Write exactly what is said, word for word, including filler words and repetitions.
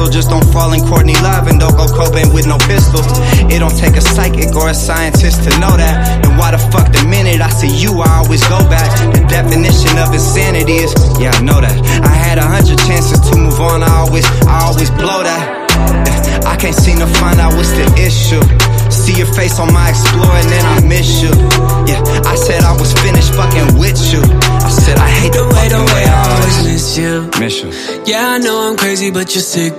Soldiers don't fall in Courtney Love and don't go Cobain with no pistol. It don't take a psychic or a scientist to know that. And why the fuck the minute I see you, I always go back. The definition of insanity is, yeah, I know that. I had a hundred chances to move on, I always, I always blow that. I can't seem to find out what's the issue. See your face on my Explorer and then I miss you. Yeah, I said I was finished fucking with you. I said I hate the way, the way I always miss you. Miss you. Yeah, I know I'm crazy, but you're sick